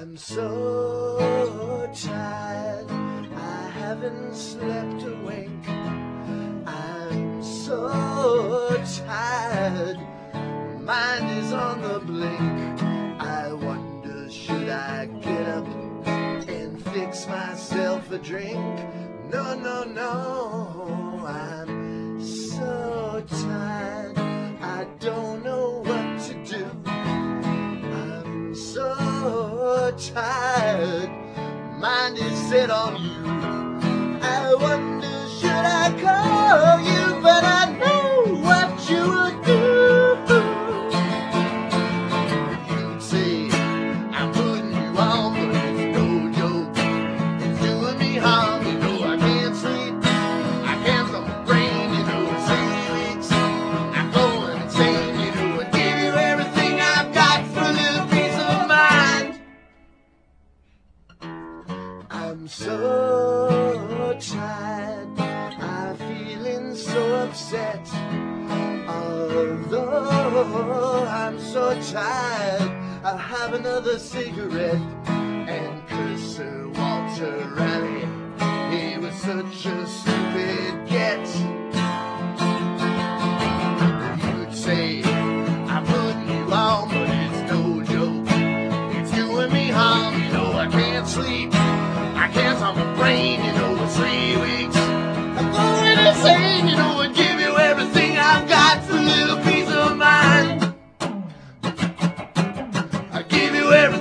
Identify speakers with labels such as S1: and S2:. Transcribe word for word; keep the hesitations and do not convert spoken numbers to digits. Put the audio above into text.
S1: I'm so tired, I haven't slept a wink. I'm so tired, mind is on the blink. I wonder, should I get up and fix myself a drink? No, no, no, I'm so tired, I don't know what to do. I'm so tired, mind is set on you. I wonder, should I call you, but I know what you would do. You'd say, I'm putting you on, but it's no joke. It's doing me harm, you know I can't sleep. I can't stop my brain, you know it's three weeks. I'm going insane, you know I give you everything I've got for a little peace of mind. I'm so tired, I'm feeling so upset. Although I'm so tired, I'll have another cigarette and curse Sir Walter Raleigh. He was such a stupid get. You'd say, I'm putting you on, but it's no joke. It's doing me harm, you know I can't sleep. I can't stop my brain, you know it's three weeks. I'm going insane, you know I'd give you everything I've got for a little peace of mind. I give you everything.